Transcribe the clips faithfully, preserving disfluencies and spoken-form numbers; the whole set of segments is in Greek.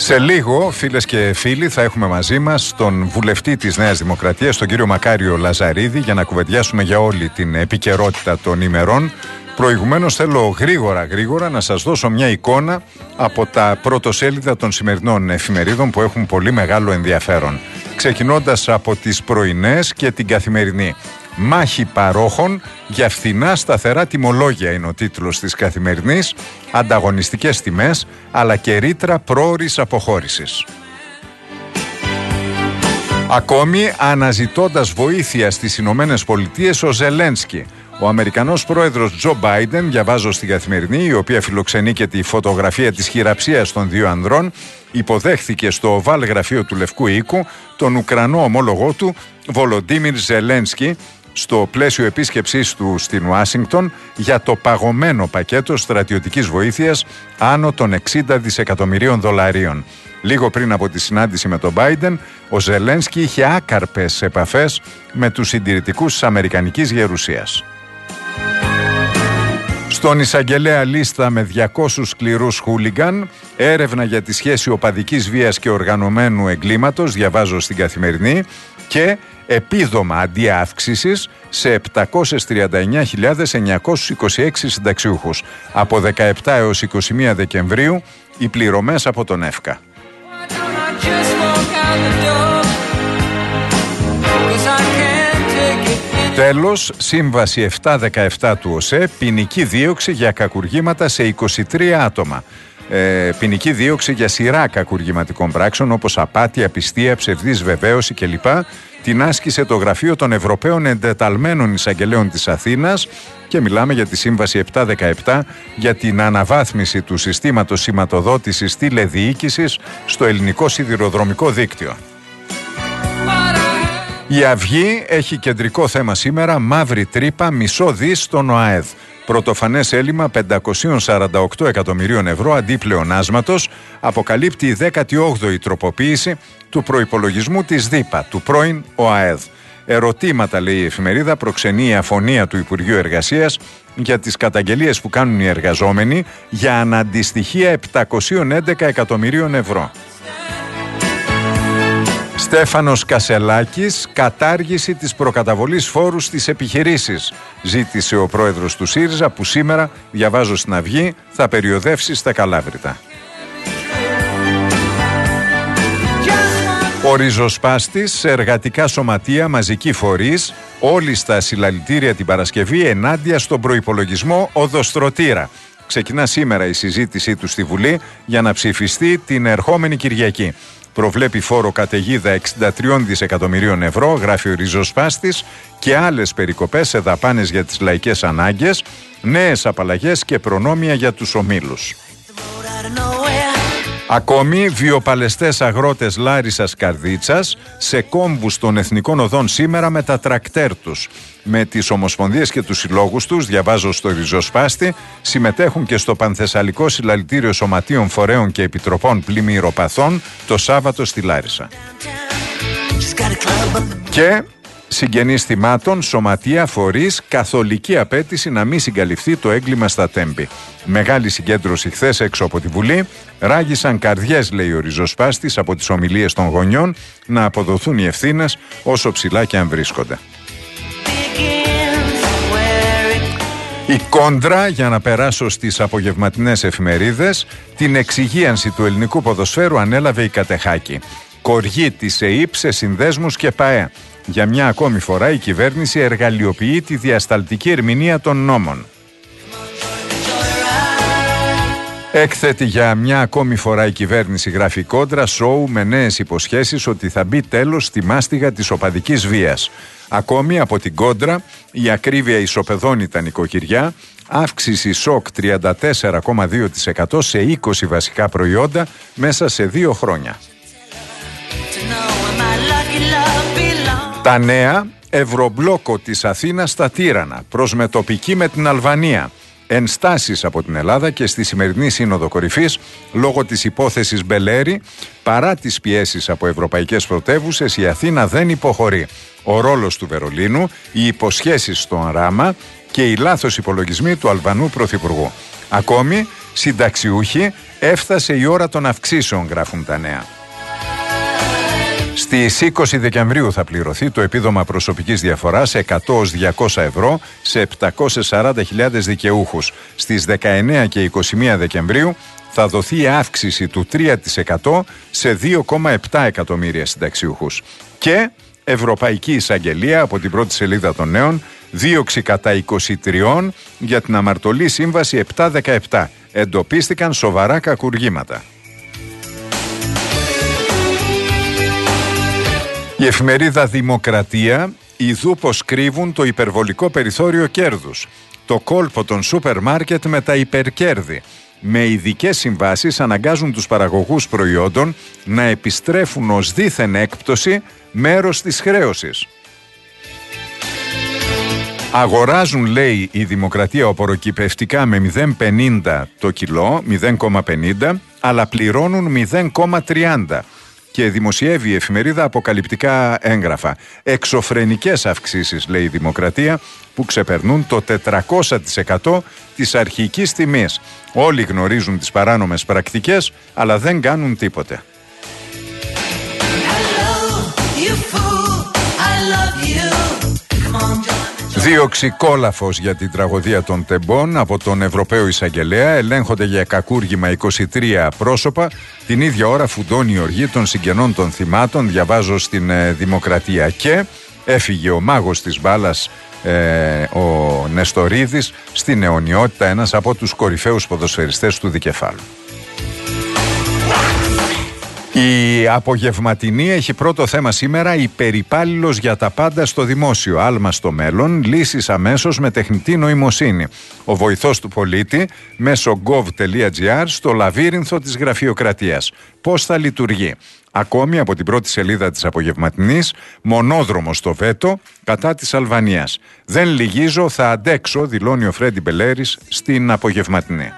Σε λίγο, φίλες και φίλοι, θα έχουμε μαζί μας τον βουλευτή της Νέας Δημοκρατίας, τον κύριο Μακάριο Λαζαρίδη, για να κουβεντιάσουμε για όλη την επικαιρότητα των ημερών. Προηγουμένως θέλω γρήγορα γρήγορα να σας δώσω μια εικόνα από τα πρωτοσέλιδα των σημερινών εφημερίδων που έχουν πολύ μεγάλο ενδιαφέρον. Ξεκινώντας από τις πρωινές και την Καθημερινή. «Μάχη παρόχων για φθηνά σταθερά τιμολόγια» είναι ο τίτλος της Καθημερινής. Ανταγωνιστικές τιμές αλλά και ρήτρα πρόωρης αποχώρησης. Ακόμη, αναζητώντας βοήθεια στις Ηνωμένες Πολιτείες ο Ζελένσκι. Ο Αμερικανός πρόεδρος Τζο Μπάιντεν, διαβάζω στην Καθημερινή, η οποία φιλοξενεί και τη φωτογραφία της χειραψίας των δύο ανδρών, υποδέχθηκε στο οβάλ γραφείο του Λευκού Οίκου τον Ουκρανό ομόλογό του Βολοντίμιρ Ζελένσκι, στο πλαίσιο επίσκεψής του στην Ουάσιγκτον για το παγωμένο πακέτο στρατιωτικής βοήθειας άνω των εξήντα δισεκατομμυρίων δολαρίων. Λίγο πριν από τη συνάντηση με τον Μπάιντεν, ο Ζελένσκι είχε άκαρπες επαφές με τους συντηρητικούς της Αμερικανικής Γερουσίας. Στον εισαγγελέα λίστα με διακόσιους σκληρούς χούλιγκαν, έρευνα για τη σχέση οπαδικής βίας και οργανωμένου εγκλήματος, διαβάζω στην Καθημερινή, και επίδομα αντί αύξησης σε επτακόσιες τριάντα εννέα χιλιάδες εννιακόσιους είκοσι έξι συνταξιούχους. Από δεκαεπτά έως είκοσι μία Δεκεμβρίου οι πληρωμές από τον ΕΦΚΑ. Τέλος, Σύμβαση επτακόσια δεκαεπτά του ΟΣΕ, ποινική δίωξη για κακουργήματα σε είκοσι τρία άτομα. Ε, ποινική δίωξη για σειρά κακουργηματικών πράξεων όπως απάτη, απιστία, ψευδής βεβαίωση κλπ. Την άσκησε το Γραφείο των Ευρωπαίων Εντεταλμένων Εισαγγελέων της Αθήνας και μιλάμε για τη Σύμβαση επτακόσια δεκαεπτά για την αναβάθμιση του συστήματος σηματοδότησης τηλεδιοίκησης στο ελληνικό σιδηροδρομικό δίκτυο. Η Αυγή έχει κεντρικό θέμα σήμερα, μαύρη τρύπα, μισό δις στον ΟΑΕΔ. Πρωτοφανές έλλειμμα πεντακόσια σαράντα οκτώ εκατομμυρίων ευρώ αντί πλεονάσματος, αποκαλύπτει η δέκατη όγδοη τροποποίηση του προϋπολογισμού της ΔΥΠΑ, του πρώην ΟΑΕΔ. Ερωτήματα, λέει η εφημερίδα, προξενεί η αφωνία του Υπουργείου Εργασίας για τις καταγγελίες που κάνουν οι εργαζόμενοι για αναντιστοιχεία επτακόσια έντεκα εκατομμυρίων ευρώ. Στέφανος Κασελάκης, κατάργηση της προκαταβολής φόρου στις επιχειρήσεις, ζήτησε ο πρόεδρος του ΣΥΡΙΖΑ, που σήμερα, διαβάζω στην Αυγή, θα περιοδεύσει στα Καλάβρητα. Ο ριζοσπάστης σε εργατικά σωματεία, μαζική φορείς, όλοι στα συλλαλητήρια την Παρασκευή ενάντια στον προϋπολογισμό οδοστρωτήρα. Ξεκινά σήμερα η συζήτησή του στη Βουλή για να ψηφιστεί την ερχόμενη Κυριακή. Προβλέπει φόρο καταιγίδα εξήντα τρία δισεκατομμυρίων ευρώ, γράφει ο ριζοσπάστης, και άλλες περικοπές σε δαπάνες για τις λαϊκές ανάγκες, νέες απαλλαγές και προνόμια για τους ομίλους. Ακόμη, βιοπαλαιστές αγρότες Λάρισσας Καρδίτσας σε κόμβους των εθνικών οδών σήμερα με τα τρακτέρ τους. Με τις ομοσπονδίες και τους συλλόγους τους, διαβάζω στο ριζοσπάστη, συμμετέχουν και στο Πανθεσσαλικό Συλλαλητήριο Σωματείων Φορέων και Επιτροπών Πλημμυροπαθών το Σάββατο στη Λάρισα. Και συγγενείς θυμάτων, σωματεία, φορείς, καθολική απέτηση να μην συγκαλυφθεί το έγκλημα στα Τέμπη. Μεγάλη συγκέντρωση χθες έξω από τη Βουλή. Ράγισαν καρδιές, λέει ο ριζοσπάστης, από τις ομιλίες των γονιών να αποδοθούν οι ευθύνες όσο ψηλά και αν βρίσκονται. Η κόντρα, για να περάσω στις απογευματινές εφημερίδες, την εξυγίανση του ελληνικού ποδοσφαίρου ανέλαβε η Κατεχάκη. Κοργή της ΕΥΠ σε συνδέσμους και ΠΑΕ. Για μια ακόμη φορά η κυβέρνηση εργαλειοποιεί τη διασταλτική ερμηνεία των νόμων. Έκθετη για μια ακόμη φορά η κυβέρνηση, γράφει κόντρα, σόου με νέες υποσχέσεις ότι θα μπει τέλος στη μάστιγα της οπαδικής βίας. Ακόμη από την κόντρα, η ακρίβεια ισοπεδώνει τα νοικοκυριά, αύξηση σοκ τριάντα τέσσερα κόμμα δύο τοις εκατό σε είκοσι βασικά προϊόντα μέσα σε δύο χρόνια. Τα νέα, Ευρωμπλόκο της Αθήνας στα Τύρανα, προσμετωπική με την Αλβανία. Ενστάσεις από την Ελλάδα και στη σημερινή Σύνοδο Κορυφής λόγω της υπόθεσης Μπελέρη, παρά τις πιέσεις από ευρωπαϊκές πρωτεύουσες, η Αθήνα δεν υποχωρεί. Ο ρόλος του Βερολίνου, οι υποσχέσεις στον Ράμα και οι λάθος υπολογισμοί του Αλβανού Πρωθυπουργού. Ακόμη, Συνταξιούχοι, έφτασε η ώρα των αυξήσεων, γράφουν τα νέα. Στις είκοσι Δεκεμβρίου θα πληρωθεί το επίδομα προσωπικής διαφοράς εκατό έως διακόσια ευρώ σε επτακόσιες σαράντα χιλιάδες δικαιούχους. Στις δεκαεννέα και είκοσι μία Δεκεμβρίου θα δοθεί η αύξηση του τρία τοις εκατό σε δύο κόμμα επτά εκατομμύρια συνταξιούχους. Και Ευρωπαϊκή Εισαγγελία από την πρώτη σελίδα των νέων, δίωξη κατά είκοσι τρία για την αμαρτωλή σύμβαση επτακόσια δεκαεπτά. Εντοπίστηκαν σοβαρά κακουργήματα. Η εφημερίδα Δημοκρατία, ειδού πως κρύβουν το υπερβολικό περιθώριο κέρδους. Το κόλπο των σούπερ μάρκετ με τα υπερκέρδη. Με ειδικές συμβάσεις αναγκάζουν τους παραγωγούς προϊόντων να επιστρέφουν ως δήθεν έκπτωση μέρος της χρέωσης. Αγοράζουν, λέει η Δημοκρατία, οπωροκυπευτικά με μηδέν κόμμα πενήντα το κιλό, μηδέν κόμμα πενήντα, αλλά πληρώνουν μηδέν κόμμα τριάντα. Και δημοσιεύει η εφημερίδα αποκαλυπτικά έγγραφα. Εξωφρενικές αυξήσεις, λέει η Δημοκρατία, που ξεπερνούν το τετρακόσια τοις εκατό της αρχικής τιμής. Όλοι γνωρίζουν τις παράνομες πρακτικές, αλλά δεν κάνουν τίποτε. Δίωξη κόλαφος για την τραγωδία των Τεμπών από τον Ευρωπαίο Εισαγγελέα. Ελέγχονται για κακούργημα είκοσι τρία πρόσωπα. Την ίδια ώρα φουντώνει η οργή των συγγενών των θυμάτων, διαβάζω στην ε, Δημοκρατία. Και έφυγε ο μάγος της μπάλας, ε, ο Νεστορίδης, στην αιωνιότητα, ένας από τους κορυφαίους ποδοσφαιριστές του δικεφάλου. Η απογευματινή έχει πρώτο θέμα σήμερα υπερυπάλληλος για τα πάντα στο δημόσιο. Άλμα στο μέλλον, λύσεις αμέσως με τεχνητή νοημοσύνη. Ο βοηθός του πολίτη μέσω gov.gr στο λαβύρινθο της γραφειοκρατίας. Πώς θα λειτουργεί? Ακόμη από την πρώτη σελίδα της απογευματινής, μονόδρομο στο βέτο κατά της Αλβανίας. Δεν λυγίζω, θα αντέξω, δηλώνει ο Φρέντι Μπελέρης στην απογευματινή.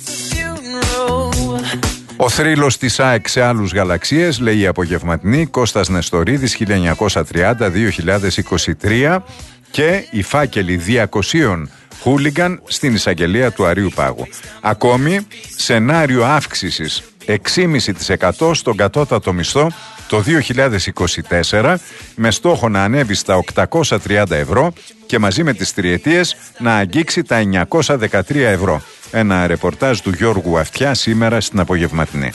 Ο θρύλος της ΑΕΚ σε άλλους γαλαξίες, λέει η απογευματινή, Κώστας Νεστορίδης χίλια εννιακόσια τριάντα με δύο χιλιάδες είκοσι τρία, και οι φάκελοι διακοσίων χούλιγκαν στην εισαγγελία του Αρείου Πάγου. Ακόμη, σενάριο αύξησης έξι κόμμα πέντε τοις εκατό στον κατώτατο μισθό το δύο χιλιάδες είκοσι τέσσερα, με στόχο να ανέβει στα οκτακόσια τριάντα ευρώ και μαζί με τις τριετίες να αγγίξει τα εννιακόσια δεκατρία ευρώ. Ένα ρεπορτάζ του Γιώργου Αυτιά σήμερα στην απογευματινή.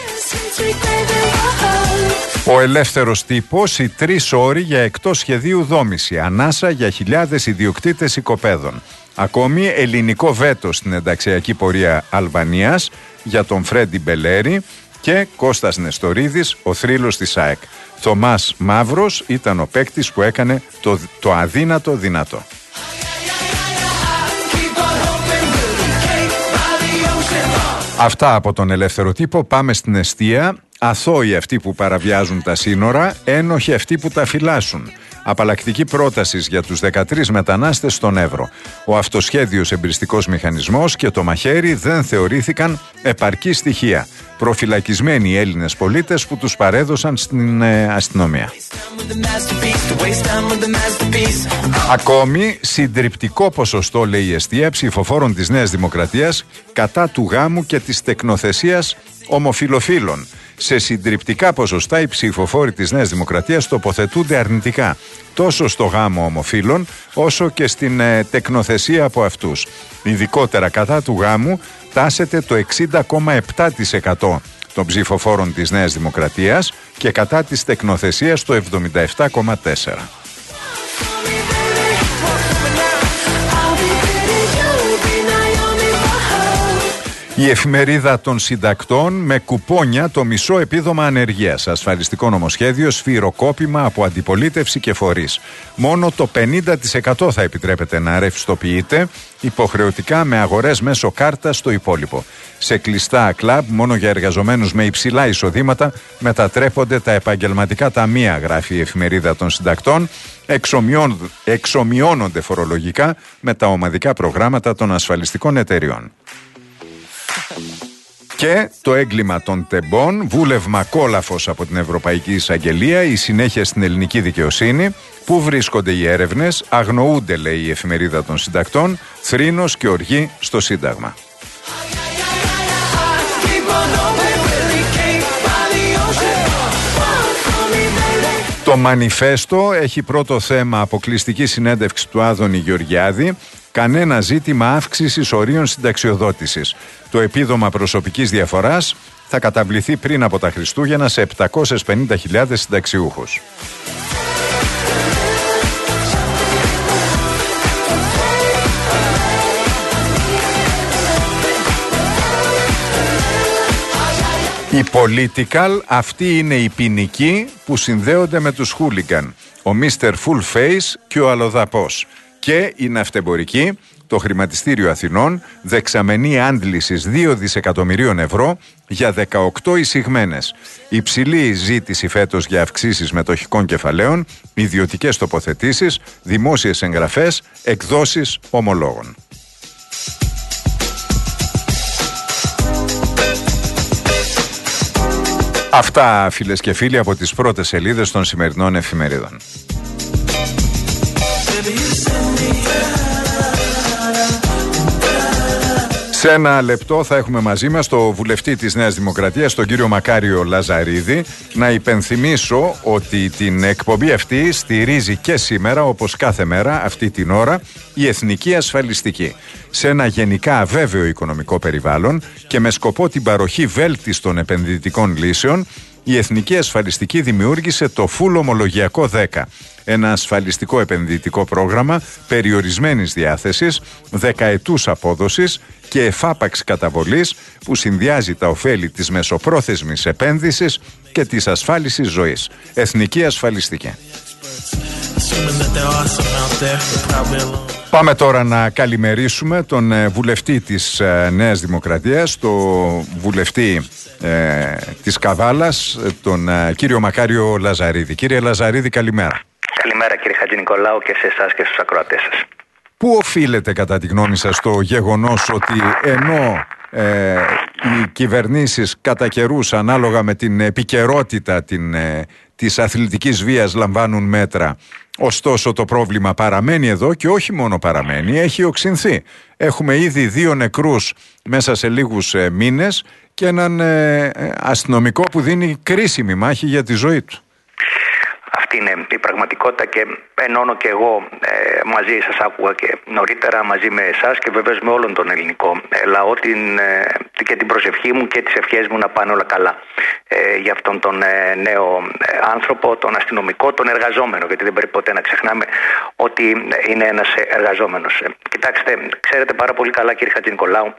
Ο ελεύθερος τύπος, οι τρεις όροι για εκτός σχεδίου δόμηση. Ανάσα για χιλιάδες ιδιοκτήτες οικοπαίδων. Ακόμη ελληνικό βέτο στην ενταξιακή πορεία Αλβανίας για τον Φρέντι Μπελέρη. Και Κώστας Νεστορίδης, ο θρύλος της ΑΕΚ. Θωμάς Μαύρος ήταν ο παίκτης που έκανε το, το αδύνατο δυνατό. Αυτά από τον ελεύθερο τύπο. Πάμε στην εστία. Αθώοι αυτοί που παραβιάζουν τα σύνορα, ένοχοι αυτοί που τα φυλάσσουν. Απαλλακτική πρόταση για τους δεκατρείς μετανάστες στον Εύρο. Ο αυτοσχέδιος εμπριστικός μηχανισμός και το μαχαίρι δεν θεωρήθηκαν επαρκή στοιχεία. Προφυλακισμένοι οι Έλληνες πολίτες που τους παρέδωσαν στην ε, αστυνομία. Ακόμη, συντριπτικό ποσοστό, λέει η εστία, ψηφοφόρων της Νέας Δημοκρατίας κατά του γάμου και της τεκνοθεσίας ομοφυλοφίλων. Σε συντριπτικά ποσοστά οι ψηφοφόροι της Νέας Δημοκρατίας τοποθετούνται αρνητικά, τόσο στο γάμο ομοφύλων όσο και στην ε, τεκνοθεσία από αυτούς. Ειδικότερα κατά του γάμου τάσεται το εξήντα κόμμα επτά τοις εκατό των ψηφοφόρων της Νέας Δημοκρατίας και κατά της τεκνοθεσίας το εβδομήντα επτά κόμμα τέσσερα τοις εκατό. Η εφημερίδα των συντακτών με κουπόνια το μισό επίδομα ανεργίας. Ασφαλιστικό νομοσχέδιο, σφυροκόπημα από αντιπολίτευση και φορείς. Μόνο το πενήντα τοις εκατό θα επιτρέπεται να ρευστοποιείται υποχρεωτικά με αγορές μέσω κάρτα στο υπόλοιπο. Σε κλειστά κλαμπ, μόνο για εργαζομένους με υψηλά εισοδήματα, μετατρέπονται τα επαγγελματικά ταμεία, γράφει η εφημερίδα των συντακτών. Εξομοιών, εξομοιώνονται φορολογικά με τα ομαδικά προγράμματα των ασφαλιστικών εταιριών. Και το έγκλημα των Τεμπών, βούλευμα κόλαφος από την Ευρωπαϊκή Εισαγγελία, η συνέχεια στην ελληνική δικαιοσύνη. Πού βρίσκονται οι έρευνες? Αγνοούνται, λέει η εφημερίδα των συντακτών, θρήνος και οργή στο Σύνταγμα. Το Μανιφέστο έχει πρώτο θέμα αποκλειστική συνέντευξη του Άδωνη Γεωργιάδη. Κανένα ζήτημα αύξησης ορίων συνταξιοδότησης. Το επίδομα προσωπικής διαφοράς θα καταβληθεί πριν από τα Χριστούγεννα σε επτακόσιες πενήντα χιλιάδες συνταξιούχους. Οι Political, αυτοί είναι οι ποινικοί που συνδέονται με τους χούλιγκαν. Ο μίστερ Full Face και ο αλλοδαπός. Και η ναυτεμπορική, το χρηματιστήριο Αθηνών, δεξαμενή άντλησης δύο δισεκατομμυρίων ευρώ για δεκαοκτώ εισηγμένες. Υψηλή ζήτηση φέτος για αυξήσεις μετοχικών κεφαλαίων, ιδιωτικές τοποθετήσεις, δημόσιες εγγραφές, εκδόσεις ομολόγων. Αυτά, φίλες και φίλοι, από τις πρώτες σελίδες των σημερινών εφημερίδων. Σε ένα λεπτό θα έχουμε μαζί μας το βουλευτή της Νέας Δημοκρατίας, τον κύριο Μακάριο Λαζαρίδη. Να υπενθυμίσω ότι την εκπομπή αυτή στηρίζει και σήμερα, όπως κάθε μέρα αυτή την ώρα, η Εθνική Ασφαλιστική. Σε ένα γενικά αβέβαιο οικονομικό περιβάλλον και με σκοπό την παροχή βέλτιστων επενδυτικών λύσεων, η Εθνική Ασφαλιστική δημιούργησε το Full Ομολογιακό δέκα, ένα ασφαλιστικό επενδυτικό πρόγραμμα περιορισμένης διάθεσης, δεκαετούς απόδοσης και εφάπαξ καταβολής που συνδυάζει τα ωφέλη της μεσοπρόθεσμης επένδυσης και της ασφάλισης ζωής. Εθνική Ασφαλιστική. Πάμε τώρα να καλημερίσουμε τον βουλευτή της Νέας Δημοκρατίας, τον βουλευτή ε, της Καβάλας, τον ε, κύριο Μακάριο Λαζαρίδη. Κύριε Λαζαρίδη, καλημέρα. Καλημέρα κύριε Χατζηνικολάου και σε εσάς και στους ακροατές σας. Πού οφείλεται κατά τη γνώμη σας το γεγονός ότι ενώ ε, οι κυβερνήσεις κατά καιρούς ανάλογα με την επικαιρότητα την, ε, της αθλητικής βίας λαμβάνουν μέτρα, ωστόσο το πρόβλημα παραμένει εδώ και όχι μόνο παραμένει, έχει οξυνθεί. Έχουμε ήδη δύο νεκρούς μέσα σε λίγους ε, μήνες και έναν ε, αστυνομικό που δίνει κρίσιμη μάχη για τη ζωή του. Αυτή είναι η πραγματικότητα και ενώνω και εγώ ε, μαζί σας, άκουγα και νωρίτερα μαζί με εσάς και βεβαίως με όλον τον ελληνικό ε, λαό την, ε, και την προσευχή μου και τις ευχές μου να πάνε όλα καλά ε, για αυτόν τον ε, νέο ε, άνθρωπο, τον αστυνομικό, τον εργαζόμενο, γιατί δεν πρέπει ποτέ να ξεχνάμε ότι είναι ένας εργαζόμενος. Ε, κοιτάξτε, ξέρετε πάρα πολύ καλά κύριε Χατζηνικολάου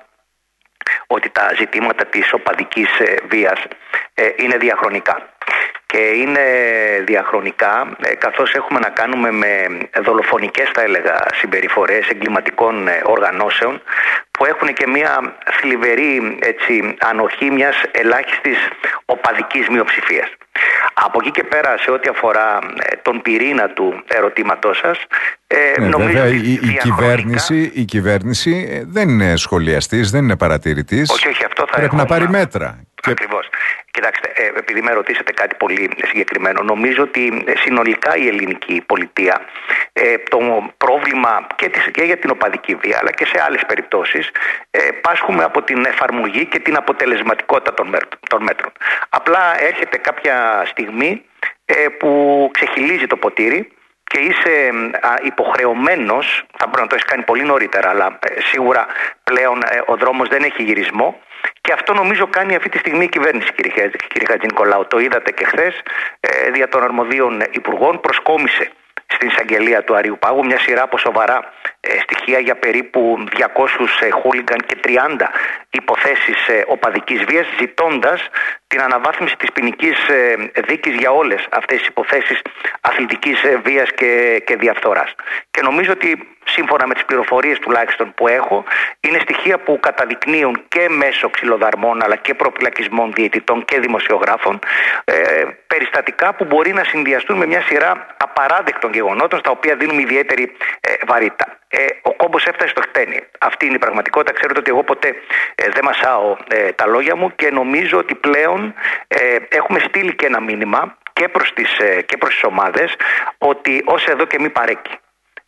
ότι τα ζητήματα της οπαδικής ε, βίας ε, είναι διαχρονικά. Και είναι διαχρονικά ε, καθώς έχουμε να κάνουμε με δολοφονικές, θα έλεγα, συμπεριφορές εγκληματικών ε, οργανώσεων που έχουν και μια θλιβερή έτσι, ανοχή μιας ελάχιστης οπαδικής μειοψηφίας. Από εκεί και πέρα, σε ό,τι αφορά ε, τον πυρήνα του ερωτήματός σας, ε, ναι, νομίζω βέβαια, ότι η, η, κυβέρνηση, η κυβέρνηση δεν είναι σχολιαστής, δεν είναι παρατηρητής. Όχι, όχι, αυτό θα πρέπει έχουμε... να πάρει μέτρα. Ακριβώς. Κοιτάξτε, ε, επειδή με ρωτήσατε κάτι πολύ συγκεκριμένο, νομίζω ότι συνολικά η ελληνική πολιτεία ε, το πρόβλημα και, της, και για την οπαδική βία αλλά και σε άλλες περιπτώσεις ε, πάσχουμε από την εφαρμογή και την αποτελεσματικότητα των, μέρ, των μέτρων. Απλά έρχεται κάποια στιγμή ε, που ξεχυλίζει το ποτήρι και είσαι α, υποχρεωμένος, θα πρέπει να το έχεις κάνει πολύ νωρίτερα, αλλά ε, σίγουρα πλέον ε, ο δρόμος δεν έχει γυρισμό και αυτό νομίζω κάνει αυτή τη στιγμή η κυβέρνηση, κύριε, κύριε Χατζηνικολάου. Το είδατε και χθες, ε, δια των αρμοδίων υπουργών προσκόμισε στην εισαγγελία του Αριού Πάγου μια σειρά από σοβαρά ε, στοιχεία για περίπου διακόσιους ε, χούλιγκαν και τριάντα υποθέσεις ε, οπαδικής βίας, ζητώντας την αναβάθμιση της ποινικής ε, δίκης για όλες αυτές τις υποθέσεις αθλητικής ε, βίας και, και διαφθοράς. Και νομίζω ότι σύμφωνα με τις πληροφορίες τουλάχιστον που έχω, είναι στοιχεία που καταδεικνύουν και μέσω ξυλοδαρμών αλλά και προπυλακισμών διαιτητών και δημοσιογράφων ε, περιστατικά που μπορεί να συνδυαστούν με μια σειρά απαράδεκτων γεγονότων στα οποία δίνουμε ιδιαίτερη ε, βαρύτητα. Ε, ο κόμπος έφτασε στο χτένι. Αυτή είναι η πραγματικότητα. Ξέρετε ότι εγώ ποτέ ε, δεν μασάω ε, τα λόγια μου και νομίζω ότι πλέον ε, έχουμε στείλει και ένα μήνυμα και προς τις, ε, και προς τις ομάδες ότι ως εδώ και μη παρέκει.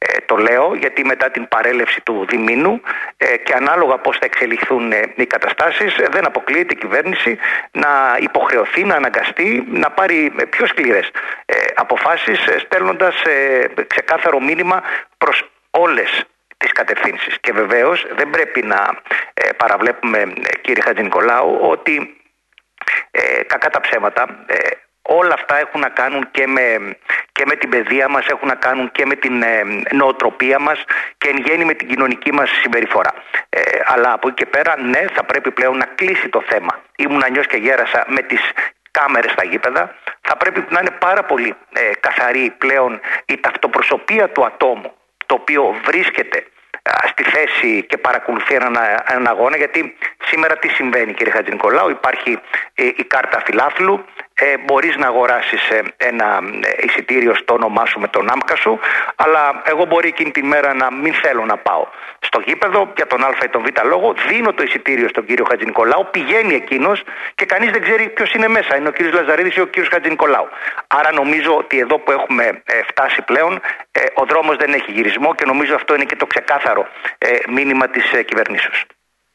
Ε, το λέω γιατί μετά την παρέλευση του διμήνου ε, και ανάλογα πώς θα εξελιχθούν ε, οι καταστάσεις, ε, δεν αποκλείεται η κυβέρνηση να υποχρεωθεί, να αναγκαστεί να πάρει ε, πιο σκληρές ε, αποφάσεις, ε, στέλνοντας ε, ξεκάθαρο μήνυμα προς όλες τις κατευθύνσεις. Και βεβαίως δεν πρέπει να ε, παραβλέπουμε, ε, κύριε Χατζηνικολάου, ότι ε, κακά τα ψέματα, ε, όλα αυτά έχουν να κάνουν και με, και με την παιδεία μας, έχουν να κάνουν και με την ε, νοοτροπία μας και εν γέννη με την κοινωνική μας συμπεριφορά. Ε, αλλά από εκεί και πέρα, ναι, θα πρέπει πλέον να κλείσει το θέμα. Ήμουν νιός και γέρασα με τις κάμερες στα γήπεδα. Θα πρέπει να είναι πάρα πολύ ε, καθαρή πλέον η ταυτοπροσωπία του ατόμου, το οποίο βρίσκεται στη θέση και παρακολουθεί έναν, έναν αγώνα, γιατί σήμερα τι συμβαίνει, κύριε Χατζηνικολάου? Υπάρχει ε, η κάρτα φιλάθλου, ε, μπορείς να αγοράσεις ε, ένα ε, εισιτήριο στο όνομά σου με τον άμκα σου, αλλά εγώ μπορεί εκείνη τη μέρα να μην θέλω να πάω στο γήπεδο για τον Α ή τον Β λόγο, δίνω το εισιτήριο στον κύριο Χατζηνικολάου, πηγαίνει εκείνος και κανείς δεν ξέρει ποιος είναι μέσα, είναι ο κύριος Λαζαρίδης ή ο κύριος Χατζηνικολάου. Άρα νομίζω ότι εδώ που έχουμε ε, φτάσει πλέον, ε, ο δρόμος δεν έχει γυρισμό και νομίζω αυτό είναι και το ξεκάθαρο ε, μήνυμα της ε, κυβερνήσεως.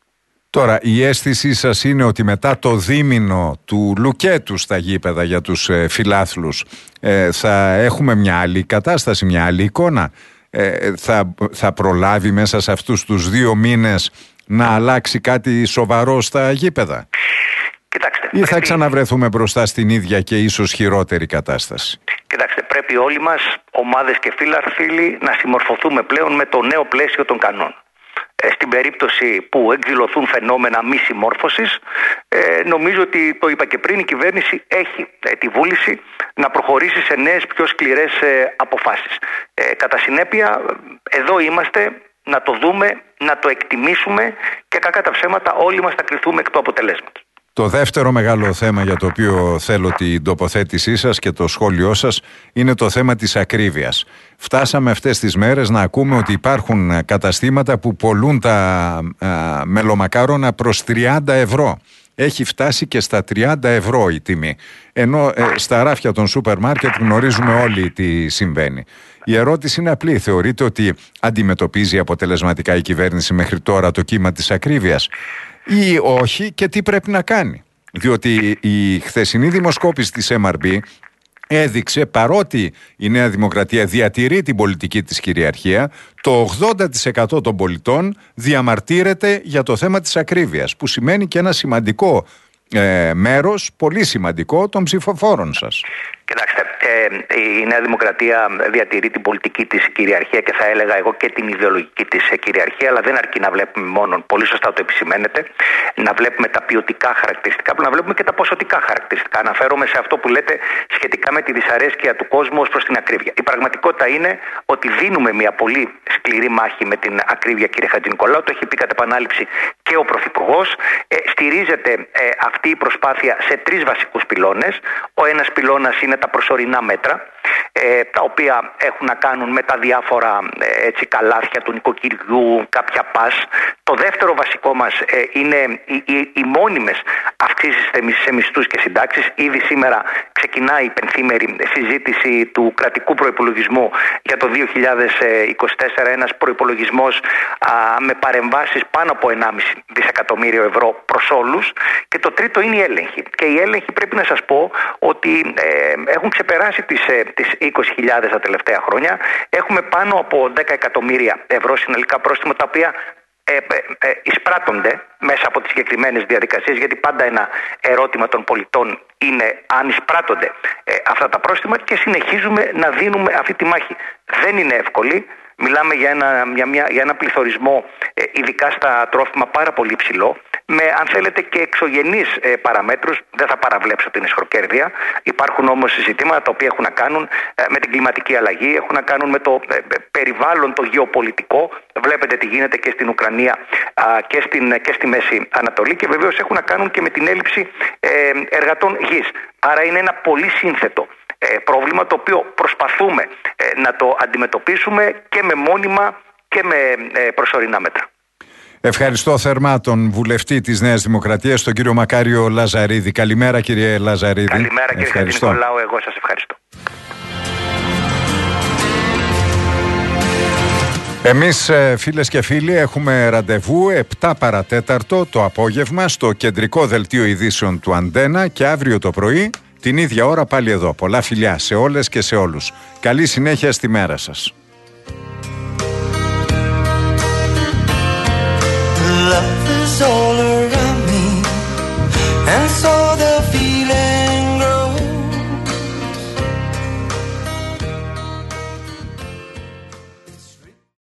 Τώρα, η αίσθησή σας είναι ότι μετά το δίμηνο του λουκέτου στα γήπεδα για τους ε, φιλάθλους ε, θα έχουμε μια άλλη κατάσταση, μια άλλη εικόνα? Ε, θα, θα προλάβει μέσα σε αυτούς τους δύο μήνες να αλλάξει κάτι σοβαρό στα γήπεδα? Κοιτάξτε, ή θα πρέπει... ξαναβρεθούμε μπροστά στην ίδια και ίσως χειρότερη κατάσταση? Κοιτάξτε, πρέπει όλοι μας, ομάδες και φίλοι, να συμμορφωθούμε πλέον με το νέο πλαίσιο των κανόνων. Ε, στην περίπτωση που εκδηλωθούν φαινόμενα μη συμμόρφωσης, ε, νομίζω ότι, το είπα και πριν, η κυβέρνηση έχει ε, τη βούληση να προχωρήσει σε νέες πιο σκληρές ε, αποφάσεις. Ε, κατά συνέπεια, εδώ είμαστε να το δούμε, να το εκτιμήσουμε και κακά τα ψέματα όλοι μας θα κριθούμε εκ του αποτελέσματος. Το δεύτερο μεγάλο θέμα για το οποίο θέλω την τοποθέτησή σας και το σχόλιο σας είναι το θέμα της ακρίβειας. Φτάσαμε αυτές τις μέρες να ακούμε ότι υπάρχουν καταστήματα που πωλούν τα α, μελομακάρονα προς τριάντα ευρώ. Έχει φτάσει και στα τριάντα ευρώ η τιμή. Ενώ ε, στα ράφια των σούπερ μάρκετ γνωρίζουμε όλοι τι συμβαίνει. Η ερώτηση είναι απλή. Θεωρείτε ότι αντιμετωπίζει αποτελεσματικά η κυβέρνηση μέχρι τώρα το κύμα της ακρίβειας ή όχι, και τι πρέπει να κάνει? Διότι η χθεσινή δημοσκόπηση της εμ αρ μπι έδειξε, παρότι η Νέα Δημοκρατία διατηρεί την πολιτική της κυριαρχία, το ογδόντα τοις εκατό των πολιτών διαμαρτύρεται για το θέμα της ακρίβειας, που σημαίνει και ένα σημαντικό ε, μέρος, πολύ σημαντικό, των ψηφοφόρων σας. Κοιτάξτε, ε, η Νέα Δημοκρατία διατηρεί την πολιτική της κυριαρχία και θα έλεγα εγώ και την ιδεολογική της κυριαρχία, αλλά δεν αρκεί να βλέπουμε μόνο, πολύ σωστά το επισημαίνετε, να βλέπουμε τα ποιοτικά χαρακτηριστικά, αλλά να βλέπουμε και τα ποσοτικά χαρακτηριστικά. Αναφέρομαι σε αυτό που λέτε σχετικά με τη δυσαρέσκεια του κόσμου ως προς την ακρίβεια. Η πραγματικότητα είναι ότι δίνουμε μια πολύ σκληρή μάχη με την ακρίβεια, κύριε Χατζηνικολάου, το έχει πει κατά επανάληψη και ο Πρωθυπουργός. Ε, στηρίζεται ε, αυτή η προσπάθεια σε τρεις βασικούς πυλώνες. Ο ένας πυλώνας είναι τα προσωρινά μέτρα, ε, τα οποία έχουν να κάνουν με τα διάφορα ε, έτσι, καλάθια του νοικοκυριού, κάποια πας. Το δεύτερο βασικό μας ε, είναι οι, οι, οι μόνιμες αυξήσεις σε μισθούς και συντάξεις. Ήδη σήμερα ξεκινάει η πενθήμερη συζήτηση του κρατικού προϋπολογισμού για το δύο χιλιάδες είκοσι τέσσερα, ένας προϋπολογισμός α, με παρεμβάσεις πάνω από ενάμιση δισεκατομμύριο ευρώ προς όλους. Και το τρίτο είναι η έλεγχη. Και οι έλεγχοι, πρέπει να σας πω ότι ε, έχουν ξεπεράσει τις, ε, τις είκοσι χιλιάδες τα τελευταία χρόνια. Έχουμε πάνω από δέκα εκατομμύρια ευρώ συνολικά πρόστιμα, τα οποία ε, ε, ε, εισπράττονται μέσα από τις συγκεκριμένες διαδικασίες, γιατί πάντα ένα ερώτημα των πολιτών είναι αν εισπράττονται ε, αυτά τα πρόστιμα, και συνεχίζουμε να δίνουμε αυτή τη μάχη. Δεν είναι εύκολη. Μιλάμε για ένα, για μια, για ένα πληθωρισμό, ε, ειδικά στα τρόφιμα, πάρα πολύ ψηλό, με, αν θέλετε, και εξωγενείς ε, παραμέτρους. Δεν θα παραβλέψω την ισχροκέρδεια. Υπάρχουν όμως ζητήματα τα οποία έχουν να κάνουν ε, με την κλιματική αλλαγή, έχουν να κάνουν με το ε, περιβάλλον, το γεωπολιτικό. Βλέπετε τι γίνεται και στην Ουκρανία α, και, στην, και στη Μέση Ανατολή, και βεβαίως έχουν να κάνουν και με την έλλειψη ε, εργατών γης. Άρα είναι ένα πολύ σύνθετο πρόβλημα, το οποίο προσπαθούμε να το αντιμετωπίσουμε και με μόνιμα και με προσωρινά μέτρα. Ευχαριστώ θερμά τον βουλευτή της Νέας Δημοκρατίας, τον κύριο Μακάριο Λαζαρίδη. Καλημέρα, κύριε Λαζαρίδη. Καλημέρα, κύριε Χατζηνικολάου, εγώ σας ευχαριστώ. Εμείς, φίλες και φίλοι, έχουμε ραντεβού επτά παρατέταρτο το απόγευμα στο κεντρικό δελτίο ειδήσεων του Αντένα και αύριο το πρωί την ίδια ώρα πάλι εδώ. Πολλά φιλιά σε όλες και σε όλους. Καλή συνέχεια στη μέρα σας. Love is all around.